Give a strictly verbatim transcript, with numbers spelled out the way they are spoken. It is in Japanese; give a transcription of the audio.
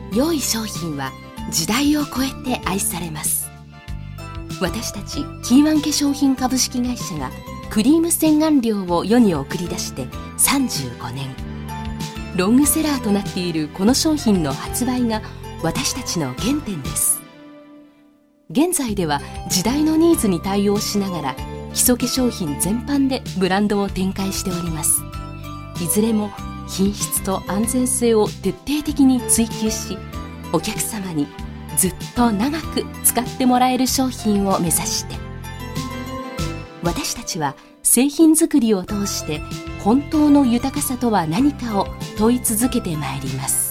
良い商品は時代を超えて愛されます。私たちキーワン化粧品株式会社がクリーム洗顔料を世に送り出してさんじゅうごねん、ロングセラーとなっているこの商品の発売が私たちの原点です。現在では時代のニーズに対応しながら基礎化粧品全般でブランドを展開しております。いずれも品質と安全性を徹底的に追求し、お客様にずっと長く使ってもらえる商品を目指して、私たちは製品作りを通して本当の豊かさとは何かを問い続けてまいります。